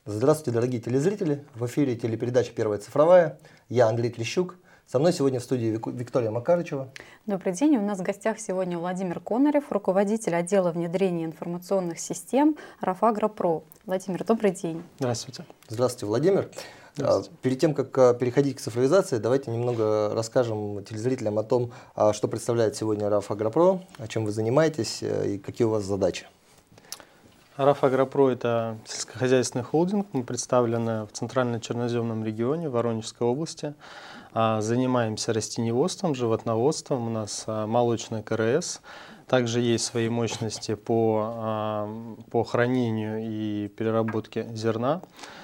Здравствуйте, дорогие телезрители! В эфире телепередача «Первая цифровая». Я Андрей Трещук. Со мной сегодня в студии Виктория Макарычева. Добрый день. У нас в гостях сегодня Владимир Конорев, руководитель отдела внедрения информационных систем РАФ Агропро. Владимир, добрый день. Здравствуйте. Здравствуйте, Владимир. Здравствуйте. Перед тем, как переходить к цифровизации, давайте немного расскажем телезрителям о том, что представляет сегодня РАФ Агропро, о чем вы занимаетесь и какие у вас задачи. РАФ Агропро – это сельскохозяйственный холдинг. Мы представлены в Центрально-Черноземном регионе Воронежской области. Занимаемся растениеводством, животноводством. У нас молочный КРС. Также есть свои мощности по хранению и переработке зерна.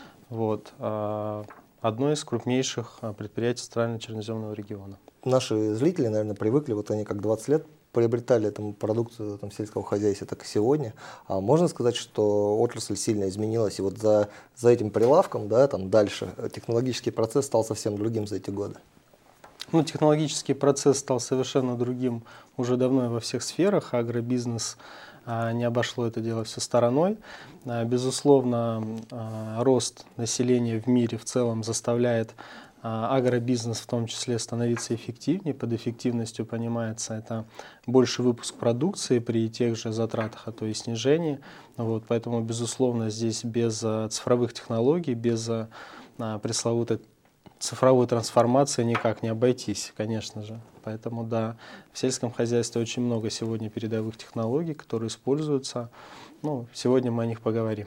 Одно из крупнейших предприятий Центрально-Черноземного региона. Наши зрители, наверное, привыкли, вот они как 20 лет приобретали эту продукцию сельского хозяйства, так и сегодня. Можно сказать, что отрасль сильно изменилась, и вот за этим прилавком, дальше технологический процесс стал совсем другим за эти годы? Технологический процесс стал совершенно другим уже давно и во всех сферах. Агробизнес не обошло это дело все стороной. Безусловно, рост населения в мире в целом заставляет агробизнес в том числе становиться эффективнее. Под эффективностью понимается это больше выпуск продукции при тех же затратах, а то и снижении. Поэтому, безусловно, здесь без цифровых технологий, без пресловутой цифровой трансформации никак не обойтись, конечно же. Поэтому, да, в сельском хозяйстве очень много сегодня передовых технологий, которые используются. Сегодня мы о них поговорим.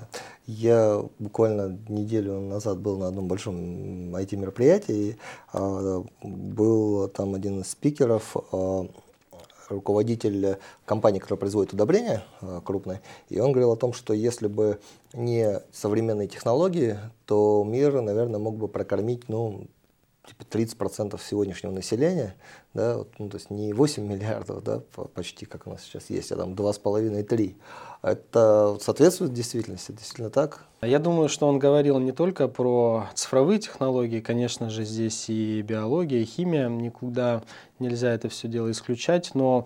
Я буквально неделю назад был на одном большом IT-мероприятии, был там один из спикеров, руководитель компании, которая производит удобрения крупной, и он говорил о том, что если бы не современные технологии, то мир, наверное, мог бы прокормить 30% сегодняшнего населения, то есть не 8 миллиардов, почти как у нас сейчас есть, а там 2,5-3. Это соответствует действительности, действительно так? Я думаю, что он говорил не только про цифровые технологии, конечно же, здесь и биология, и химия, никуда нельзя это все дело исключать, но,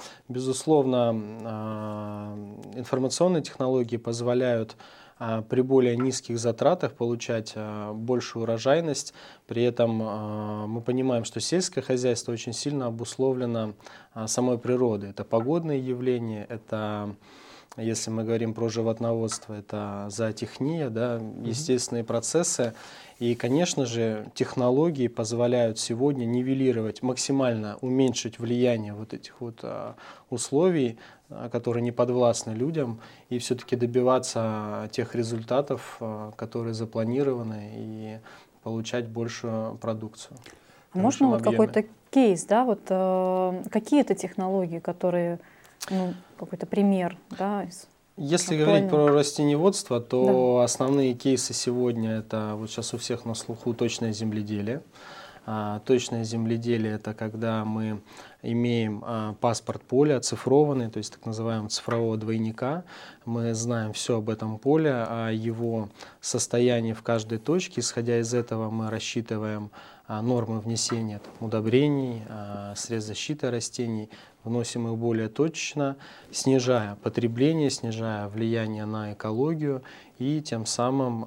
безусловно, информационные технологии позволяют при более низких затратах получать большую урожайность. При этом мы понимаем, что сельское хозяйство очень сильно обусловлено самой природой. Это погодные явления, это, если мы говорим про животноводство, это зоотехния, естественные процессы. И, конечно же, технологии позволяют сегодня нивелировать, максимально уменьшить влияние этих условий, которые не подвластны людям, и все-таки добиваться тех результатов, которые запланированы, и получать большую продукцию. Можно какой-то кейс, какие-то технологии, которые, какой-то пример, Если говорить про растениеводство, то основные кейсы сегодня это сейчас у всех на слуху точное земледелие. Точное земледелие – это когда мы имеем паспорт поля оцифрованный, то есть так называемого цифрового двойника. Мы знаем все об этом поле, о его состоянии в каждой точке. Исходя из этого мы рассчитываем нормы внесения удобрений, средств защиты растений, вносим их более точно, снижая потребление, снижая влияние на экологию, и тем самым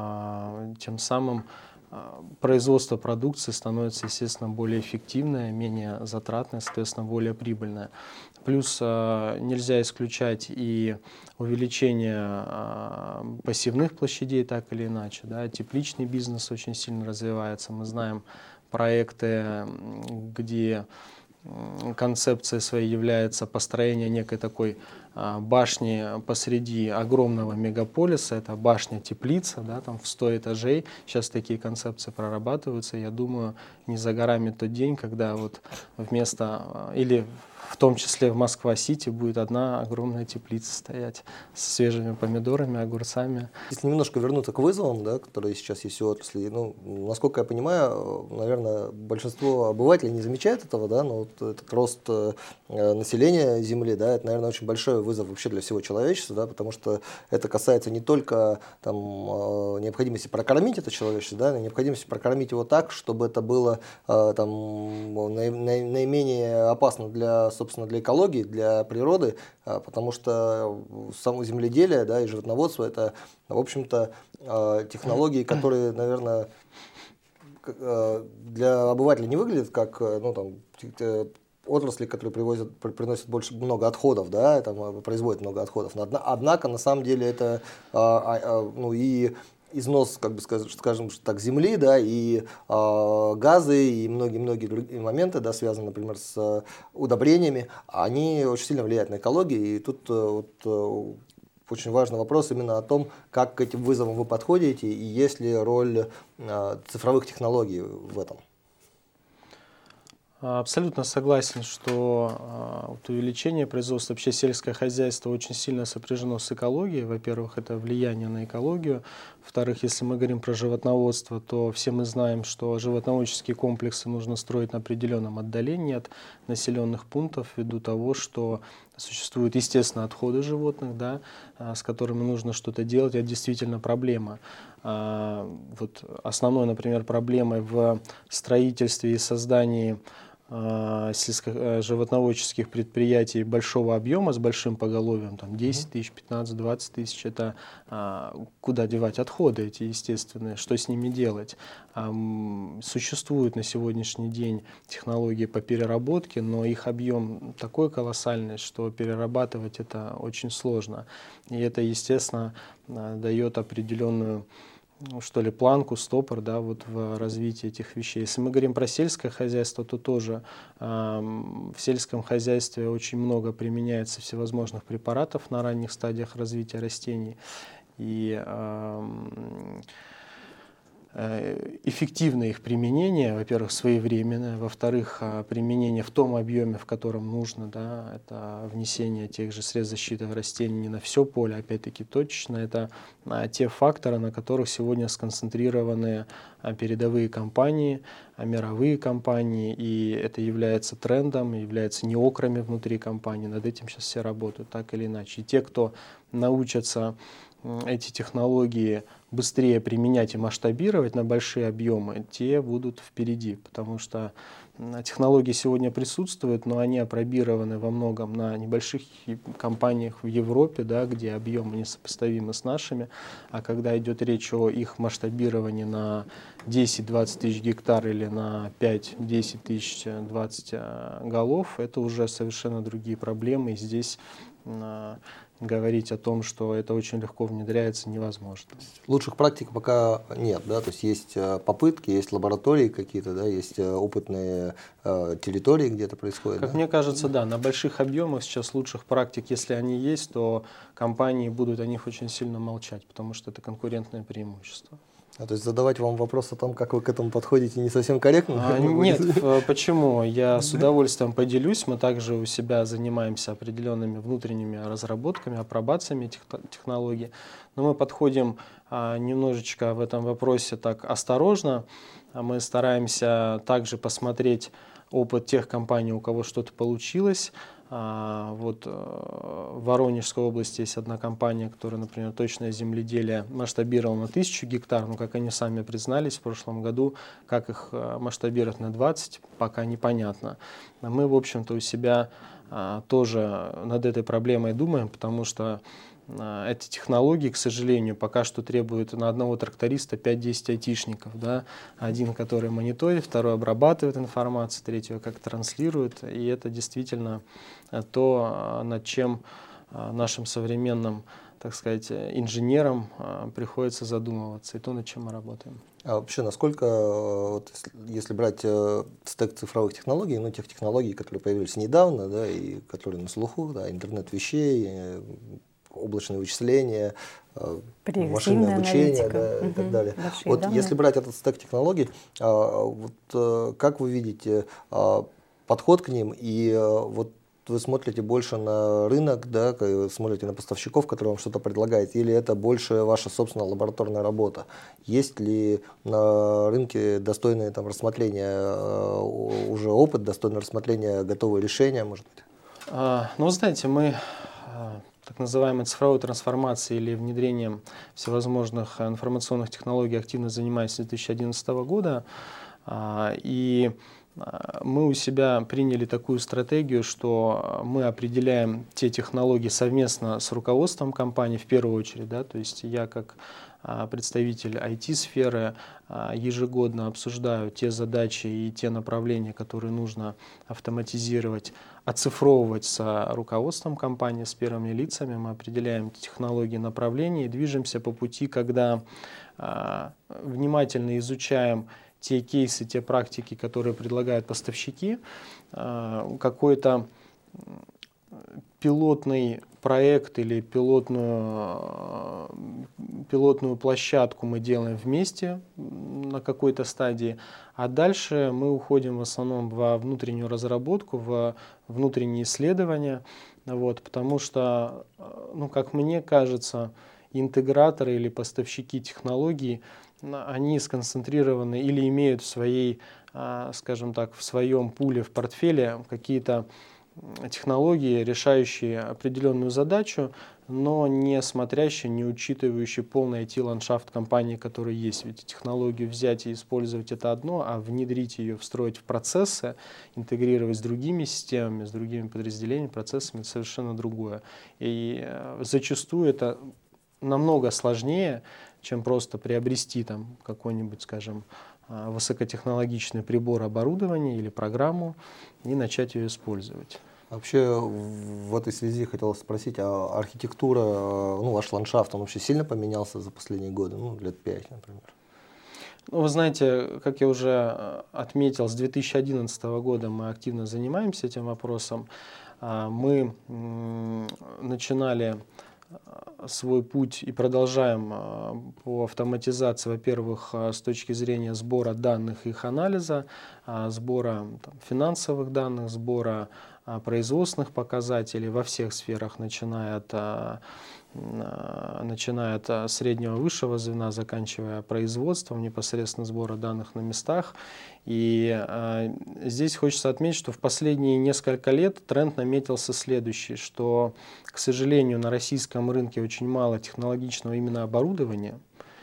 производство продукции становится, естественно, более эффективное, менее затратное, соответственно, более прибыльное. Плюс нельзя исключать и увеличение пассивных площадей так или иначе. Тепличный бизнес очень сильно развивается. Мы знаем проекты, где концепцией своей является построение некой такой башни посреди огромного мегаполиса, это башня-теплица, там в 100 этажей. Сейчас такие концепции прорабатываются. Я думаю, не за горами тот день, когда вместо, или в том числе в Москва-Сити, будет одна огромная теплица стоять с свежими помидорами, огурцами. Если немножко вернуться к вызовам, которые сейчас есть у отрасли, насколько я понимаю, наверное, большинство обывателей не замечает этого, но этот рост населения Земли, это, наверное, очень большой вызов вообще для всего человечества, потому что это касается не только необходимости прокормить это человечество, но необходимости прокормить его так, чтобы это было наименее опасно для собственно, для экологии, для природы, потому что само земледелие, да, и животноводство – это, в общем-то, технологии, которые, наверное, для обывателя не выглядят как, ну, там, отрасли, которые приносят много отходов, да, там, производят много отходов. Однако, на самом деле, это ну, и износ, как бы скажем так, земли, да, и газы, и многие-многие другие моменты, да, связанные, например, с удобрениями, они очень сильно влияют на экологию. И тут вот, очень важный вопрос именно о том, как к этим вызовам вы подходите, и есть ли роль цифровых технологий в этом. Абсолютно согласен, что вот увеличение производства, вообще сельское хозяйство очень сильно сопряжено с экологией. Во-первых, это влияние на экологию. Во-вторых, если мы говорим про животноводство, то все мы знаем, что животноводческие комплексы нужно строить на определенном отдалении от населенных пунктов ввиду того, что существуют, естественно, отходы животных, да, с которыми нужно что-то делать. Это действительно проблема. Вот основной, например, проблемой в строительстве и создании животноводческих предприятий большого объема с большим поголовьем, там 10 тысяч, 15, 20 тысяч, это куда девать отходы эти естественные, что с ними делать. Существуют на сегодняшний день технологии по переработке, но их объем такой колоссальный, что перерабатывать это очень сложно. И это, естественно, дает определенную, ну, что ли, планку, стопор, да, вот в развитии этих вещей. Если мы говорим про сельское хозяйство, то тоже в сельском хозяйстве очень много применяется всевозможных препаратов на ранних стадиях развития растений. И эффективное их применение, во-первых, своевременное, во-вторых, применение в том объеме, в котором нужно, да, это внесение тех же средств защиты растений не на все поле, опять-таки точечно, это те факторы, на которых сегодня сконцентрированы передовые компании, мировые компании, и это является трендом, является неокрами внутри компании, над этим сейчас все работают, так или иначе. И те, кто научатся эти технологии быстрее применять и масштабировать на большие объемы, те будут впереди, потому что технологии сегодня присутствуют, но они опробированы во многом на небольших компаниях в Европе, да, где объемы несопоставимы с нашими, а когда идет речь о их масштабировании на 10-20 тысяч гектар или на 5-10 тысяч 20 голов, это уже совершенно другие проблемы, и здесь говорить о том, что это очень легко внедряется, невозможно. Лучших практик пока нет, да, то есть есть попытки, есть лаборатории какие-то, да, есть опытные территории, где это происходит. Как да? мне кажется, да, на больших объемах сейчас лучших практик, если они есть, то компании будут о них очень сильно молчать, потому что это конкурентное преимущество. То есть задавать вам вопрос о том, как вы к этому подходите, не совсем корректно? Нет, почему? Я с удовольствием поделюсь. Мы также у себя занимаемся определенными внутренними разработками, апробациями технологий. Но мы подходим немножечко в этом вопросе так осторожно. Мы стараемся также посмотреть опыт тех компаний, у кого что-то получилось. Вот в Воронежской области есть одна компания, которая, например, точное земледелие масштабировала на 1000 гектар, но, как они сами признались в прошлом году, как их масштабировать на 20, пока непонятно. Мы, в общем-то, у себя тоже над этой проблемой думаем, потому что эти технологии, к сожалению, пока что требуют на одного тракториста 5-10 айтишников. Да? Один, который мониторит, второй обрабатывает информацию, третий как транслирует. И это действительно то, над чем нашим современным, так сказать, инженерам приходится задумываться, и то, над чем мы работаем. А вообще, насколько, вот, если брать стек цифровых технологий, ну, тех технологий, которые появились недавно, да, и которые на слуху, да, интернет вещей, облачные вычисления, машинное обучение, да, и так далее. Вот данные. Если брать этот стек технологий, вот, как вы видите подход к ним, и вот вы смотрите больше на рынок, да, смотрите на поставщиков, которые вам что-то предлагают, или это больше ваша собственная лабораторная работа? Есть ли на рынке достойное там рассмотрения уже опыт, достойное рассмотрения готовые решения, может быть? Ну, знаете, мы так называемой цифровой трансформацией или внедрением всевозможных информационных технологий активно занимаюсь с 2011 года. И мы у себя приняли такую стратегию, что мы определяем те технологии совместно с руководством компании в первую очередь. Да, то есть я как представитель IT-сферы ежегодно обсуждаю те задачи и те направления, которые нужно автоматизировать, оцифровывать с руководством компании, с первыми лицами. Мы определяем технологии, направления и движемся по пути, когда внимательно изучаем те кейсы, те практики, которые предлагают поставщики, какой-то пилотный проект или пилотную площадку мы делаем вместе на какой-то стадии, а дальше мы уходим в основном во внутреннюю разработку, в внутренние исследования, вот, потому что, ну, как мне кажется, интеграторы или поставщики технологий, они сконцентрированы или имеют в своей, скажем так, в своем пуле, в портфеле какие-то технологии, решающие определенную задачу, но не смотрящие, не учитывающие полный IT-ландшафт компании, который есть. Ведь технологию взять и использовать — это одно, а внедрить ее, встроить в процессы, интегрировать с другими системами, с другими подразделениями, процессами — это совершенно другое. И зачастую это намного сложнее, чем просто приобрести там какой-нибудь, скажем, высокотехнологичный прибор, оборудование или программу и начать ее использовать. Вообще в этой связи хотел спросить, а архитектура, ну, ваш ландшафт, он вообще сильно поменялся за последние годы, ну, лет 5, например? Ну, вы знаете, как я уже отметил, с 2011 года мы активно занимаемся этим вопросом. Мы начинали свой путь и продолжаем по автоматизации, во-первых, с точки зрения сбора данных и их анализа, сбора финансовых данных, сбора производственных показателей во всех сферах, начиная от среднего высшего звена, заканчивая производством, непосредственно сбора данных на местах. И здесь хочется отметить, что в последние несколько лет тренд наметился следующий, что, к сожалению, на российском рынке очень мало технологичного именно оборудования.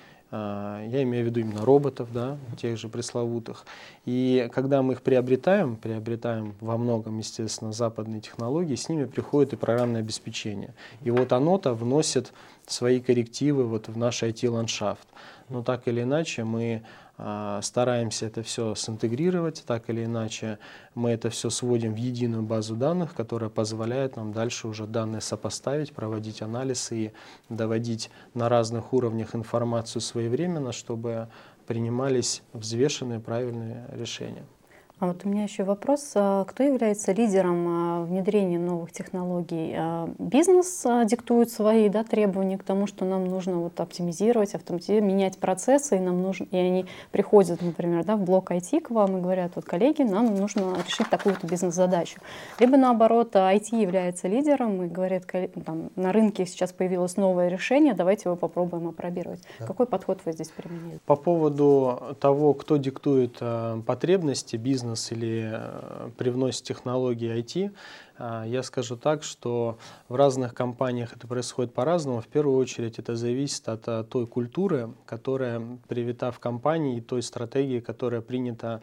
Я имею в виду именно роботов, да, тех же пресловутых. И когда мы их приобретаем во многом, естественно, западные технологии, с ними приходит и программное обеспечение. И вот оно-то вносит свои коррективы вот в наш IT-ландшафт. Но так или иначе мы стараемся это все синтегрировать, так или иначе мы это все сводим в единую базу данных, которая позволяет нам дальше уже данные сопоставить, проводить анализ и доводить на разных уровнях информацию своевременно, чтобы принимались взвешенные правильные решения. А вот у меня еще вопрос. Кто является лидером внедрения новых технологий? Бизнес диктует свои, да, требования к тому, что нам нужно вот оптимизировать, менять процессы, и нам нужно, и они приходят, например, да, в блок IT к вам и говорят: вот, коллеги, нам нужно решить такую-то бизнес-задачу. Либо наоборот, IT является лидером и говорит: там, на рынке сейчас появилось новое решение, давайте его попробуем опробировать. Да. Какой подход вы здесь применяете? По поводу того, кто диктует потребности бизнеса или привносит технологии IT, я скажу так, что в разных компаниях это происходит по-разному. В первую очередь это зависит от той культуры, которая привита в компании, и той стратегии, которая принята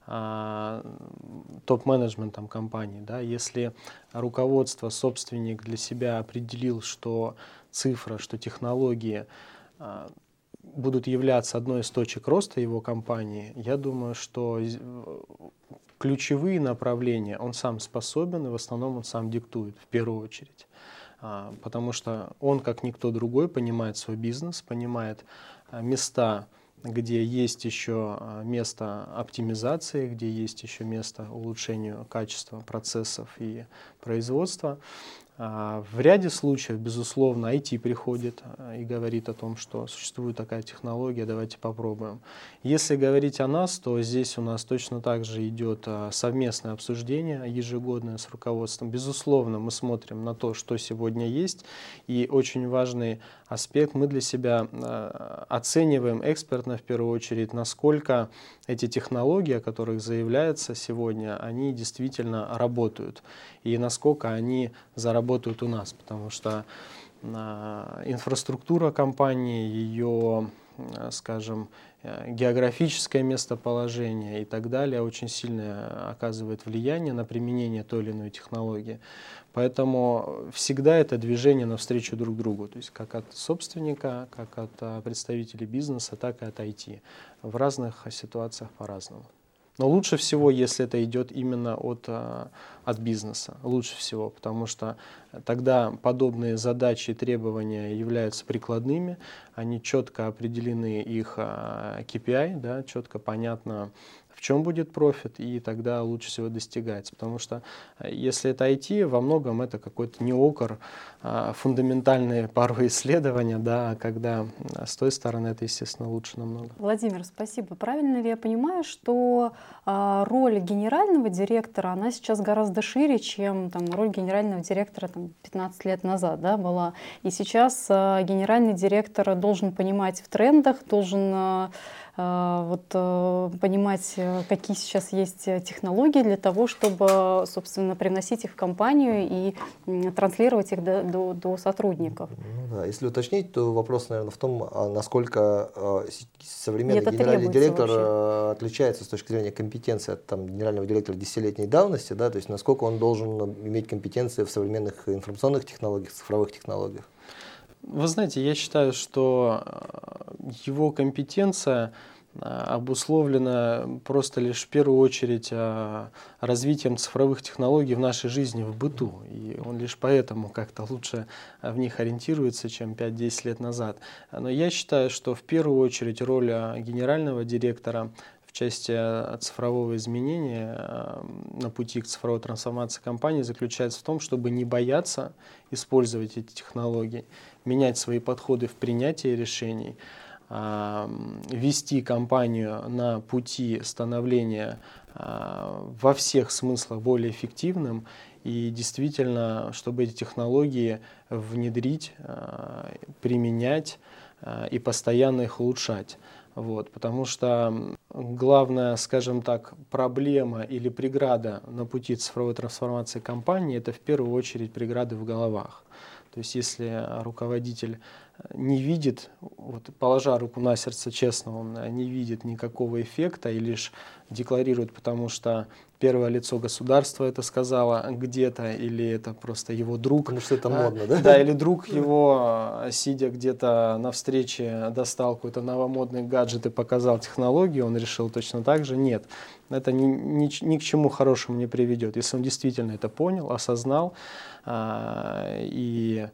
топ-менеджментом компании. Да. Если руководство, собственник для себя определил, что цифра, что технологии будут являться одной из точек роста его компании, я думаю, что ключевые направления он сам способен, и в основном он сам диктует в первую очередь. Потому что он, как никто другой, понимает свой бизнес, понимает места, где есть еще место оптимизации, где есть еще место улучшению качества процессов и производства. В ряде случаев, безусловно, IT приходит и говорит о том, что существует такая технология, давайте попробуем. Если говорить о нас, то здесь у нас точно так же идет совместное обсуждение ежегодное с руководством. Безусловно, мы смотрим на то, что сегодня есть, и очень важный аспект, мы для себя оцениваем экспертно, в первую очередь, насколько эти технологии, о которых заявляется сегодня, они действительно работают, и насколько они заработают у нас, потому что инфраструктура компании, ее, скажем, географическое местоположение и так далее очень сильно оказывает влияние на применение той или иной технологии. Поэтому всегда это движение навстречу друг другу, то есть как от собственника, как от представителей бизнеса, так и от IT. В разных ситуациях по-разному. Но лучше всего, если это идет именно от бизнеса. Лучше всего, потому что тогда подобные задачи и требования являются прикладными, они четко определены, их KPI, да, четко понятно, в чем будет профит, и тогда лучше всего достигается. Потому что если это IT, во многом это какой-то неокр, фундаментальные порой исследования, да, когда с той стороны это, естественно, лучше намного. Владимир, спасибо. Правильно ли я понимаю, что роль генерального директора, она сейчас гораздо шире, чем роль генерального директора 15 лет назад, да, была? И сейчас генеральный директор должен понимать в трендах, должен понимать, какие сейчас есть технологии для того, чтобы, собственно, привносить их в компанию и транслировать их до сотрудников. Ну, да. Если уточнить, то вопрос, наверное, в том, насколько современный генеральный директор вообще отличается с точки зрения компетенции от генерального директора 10-летней давности, да, то есть насколько он должен иметь компетенции в современных информационных технологиях, цифровых технологиях. Вы знаете, я считаю, что его компетенция обусловлена просто лишь в первую очередь развитием цифровых технологий в нашей жизни, в быту. И он лишь поэтому как-то лучше в них ориентируется, чем 5-10 лет назад. Но я считаю, что в первую очередь роль генерального директора в части цифрового изменения на пути к цифровой трансформации компании заключается в том, чтобы не бояться использовать эти технологии, менять свои подходы в принятии решений, вести компанию на пути становления во всех смыслах более эффективным и действительно, чтобы эти технологии внедрить, применять и постоянно их улучшать. Потому что главная, скажем так, проблема или преграда на пути цифровой трансформации компании — это в первую очередь преграды в головах. То есть если руководитель не видит, положа руку на сердце, честно, он не видит никакого эффекта и лишь декларирует, потому что первое лицо государства это сказала где-то, или это просто его друг. Потому что это модно, да? Да, или друг его, сидя где-то на встрече, достал какой-то новомодный гаджет и показал технологию, он решил точно так же. Нет, это ни к чему хорошему не приведет. Если он действительно это понял, осознал и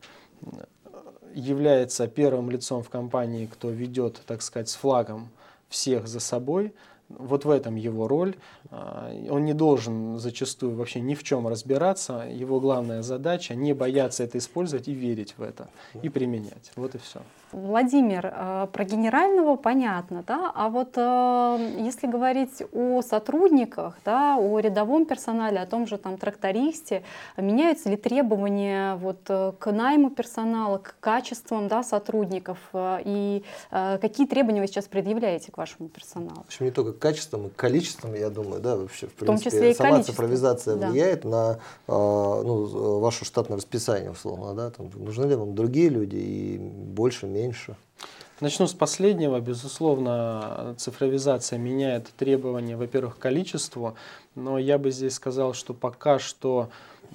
является первым лицом в компании, кто ведет, так сказать, с флагом всех за собой, вот в этом его роль. Он не должен зачастую вообще ни в чем разбираться. Его главная задача — не бояться это использовать и верить в это, и применять. Вот и все. Владимир, про генерального понятно, да? А вот если говорить о сотрудниках, да, о рядовом персонале, о том же трактористе, меняются ли требования к найму персонала, к качествам, да, сотрудников? И какие требования вы сейчас предъявляете к вашему персоналу? В общем, не только качеством, и количеством, я думаю, да, вообще, в том принципе, числе и сама количество. Цифровизация Да. влияет на ваше штатное расписание, условно, да, нужны ли вам другие люди и больше, меньше? Начну с последнего. Безусловно, цифровизация меняет требования, во-первых, к количеству, но я бы здесь сказал, что пока что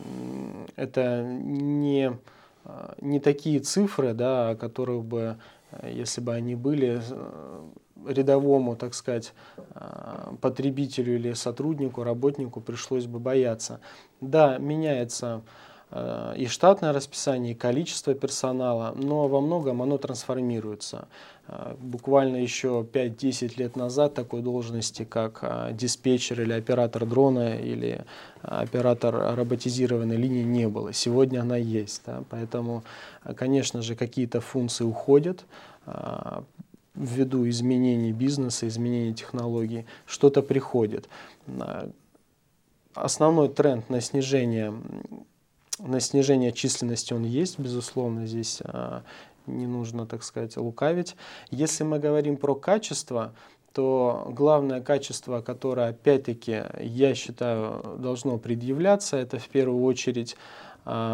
это не такие цифры, да, о которых бы, если бы они были, рядовому, так сказать, потребителю или сотруднику, работнику пришлось бы бояться. Да, меняется и штатное расписание, и количество персонала, но во многом оно трансформируется. Буквально еще 5-10 лет назад такой должности, как диспетчер или оператор дрона, или оператор роботизированной линии не было. Сегодня она есть. Да? Поэтому, конечно же, какие-то функции уходят ввиду изменений бизнеса, изменений технологий. Что-то приходит. Основной тренд на снижение численности он есть, безусловно, здесь не нужно, так сказать, лукавить. Если мы говорим про качество, то главное качество, которое, опять-таки, я считаю, должно предъявляться, это в первую очередь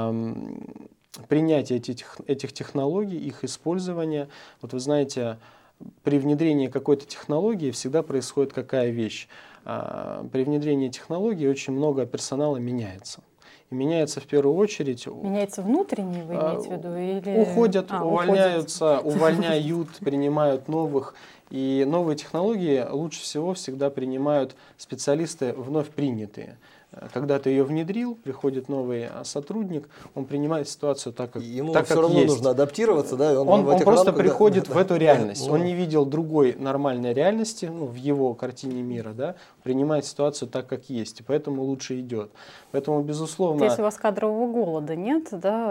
принятие этих технологий, их использование. Вот вы знаете, при внедрении какой-то технологии всегда происходит какая вещь? При внедрении технологии очень много персонала меняется. И меняется в первую очередь... Меняется внутренне, вы имеете в виду? Или... Уходят, увольняются, увольняют, принимают новых. И новые технологии лучше всего всегда принимают специалисты вновь принятые. Когда ты ее внедрил, приходит новый сотрудник, он принимает ситуацию так, как ему так, все как равно есть. нужно адаптироваться, да? Он просто рамках, приходит да, в эту реальность. Да, он не видел другой нормальной реальности, в его картине мира, да, принимает ситуацию так, как есть, и поэтому лучше идет. Поэтому, безусловно... Если у вас кадрового голода нет, да,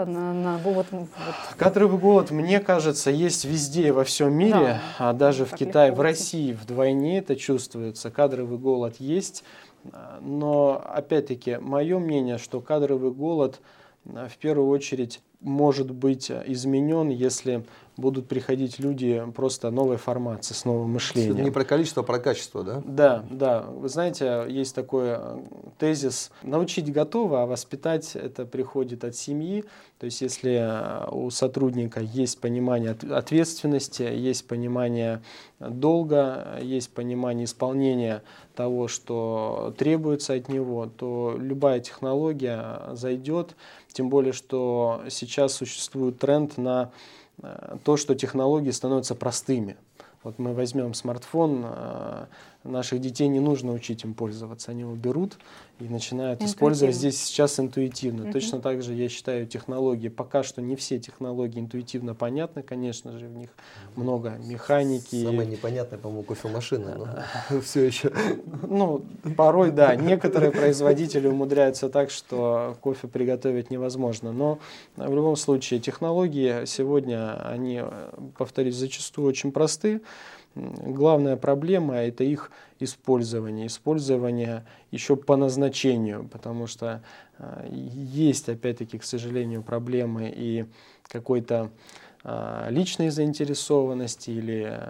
Кадровый голод, мне кажется, есть везде во всем мире, да, а даже в Китае, в России вдвойне это чувствуется. Кадровый голод есть. Но, опять-таки, мое мнение, что кадровый голод в первую очередь может быть изменен, если будут приходить люди просто новой формации, с новым мышлением. Не про количество, а про качество, да? Да, да. Вы знаете, есть такой тезис: научить готово, а воспитать это приходит от семьи. То есть если у сотрудника есть понимание ответственности, есть понимание долга, есть понимание исполнения того, что требуется от него, то любая технология зайдет. Тем более, что сейчас существует тренд на то, что технологии становятся простыми. Вот мы возьмем смартфон, наших детей не нужно учить им пользоваться, они его берут и начинают использовать здесь сейчас интуитивно. Точно так же, я считаю, технологии, пока что не все технологии интуитивно понятны, конечно же, в них много механики. Самое непонятное, по-моему, кофемашина, но все еще. Ну, порой, да, некоторые производители умудряются так, что кофе приготовить невозможно, но в любом случае технологии сегодня, они, повторюсь, зачастую очень просты. Главная проблема – это их использование еще по назначению, потому что есть, опять-таки, к сожалению, проблемы и какой-то личной заинтересованности или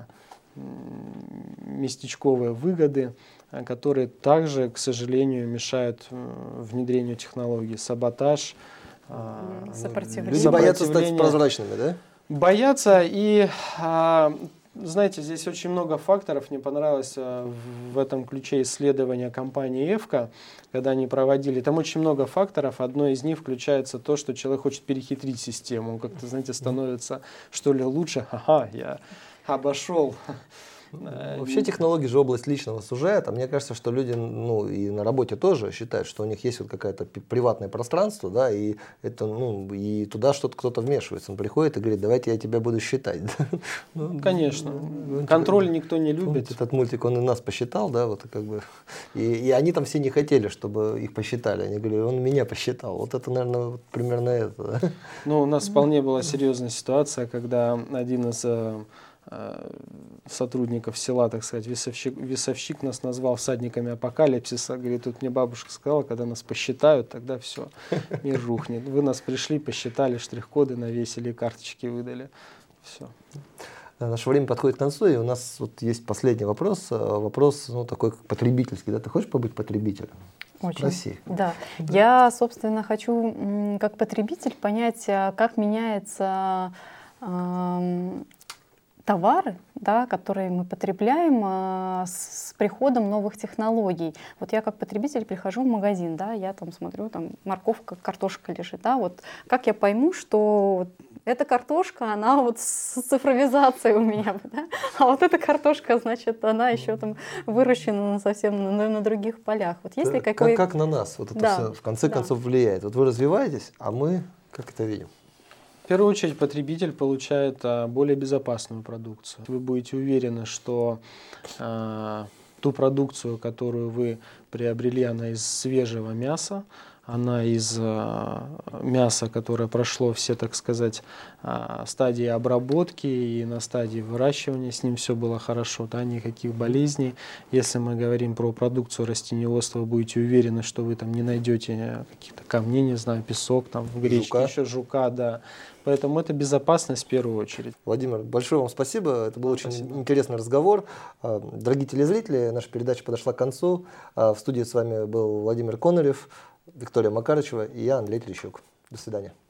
местечковые выгоды, которые также, к сожалению, мешают внедрению технологий. Саботаж, сопротивление. Люди боятся стать прозрачными, да? Боятся и... Знаете, здесь очень много факторов. Мне понравилось в этом ключе исследование компании EFCA, когда они проводили. Там очень много факторов. Одно из них включается то, что человек хочет перехитрить систему. Он как-то, знаете, становится, что ли, лучше. Ага, я обошел. Вообще технологии же область личного сужает, а мне кажется, что люди, ну и на работе тоже считают, что у них есть вот какое-то приватное пространство, да, и это, ну, и туда что-то кто-то вмешивается. Он приходит и говорит: давайте я тебя буду считать. Конечно. Контроль никто не любит. Этот мультик, он и нас посчитал, да, вот как бы. И они там все не хотели, чтобы их посчитали. Они говорили: он меня посчитал. Вот это, наверное, вот примерно это. Да? Ну, у нас вполне была серьезная ситуация, когда один из сотрудников села, так сказать, весовщик нас назвал всадниками апокалипсиса. Говорит: тут мне бабушка сказала, когда нас посчитают, тогда все, мир рухнет. Вы нас пришли, посчитали, штрих-коды навесили, карточки выдали. Все. Наше время подходит к концу, и у нас вот есть последний вопрос. Вопрос, ну, такой как потребительский. Да? Ты хочешь побыть потребителем? Очень. Спроси. Да. Я, собственно, хочу как потребитель понять, как меняется товары, да, которые мы потребляем с приходом новых технологий. Вот я как потребитель прихожу в магазин, да, я там смотрю, там морковка, картошка лежит, да, вот как я пойму, что эта картошка, она вот с цифровизацией у меня, да, а вот эта картошка, значит, она еще там выращена совсем на других полях. Вот если как на нас вот это все в конце концов влияет? Вот вы развиваетесь, а мы как это видим? В первую очередь потребитель получает более безопасную продукцию. Вы будете уверены, что ту продукцию, которую вы приобрели, она из свежего мяса, она из мяса, которое прошло все, так сказать, стадии обработки и на стадии выращивания, с ним все было хорошо, да, никаких болезней. Если мы говорим про продукцию растениеводства, вы будете уверены, что вы там не найдете каких-то камней, не знаю, песок, там, в гречке, еще жука, да. Поэтому это безопасность в первую очередь. Владимир, большое вам спасибо. Это был очень интересный разговор. Дорогие телезрители, наша передача подошла к концу. В студии с вами был Владимир Конорев, Виктория Макарычева и я, Андрей Терещук. До свидания.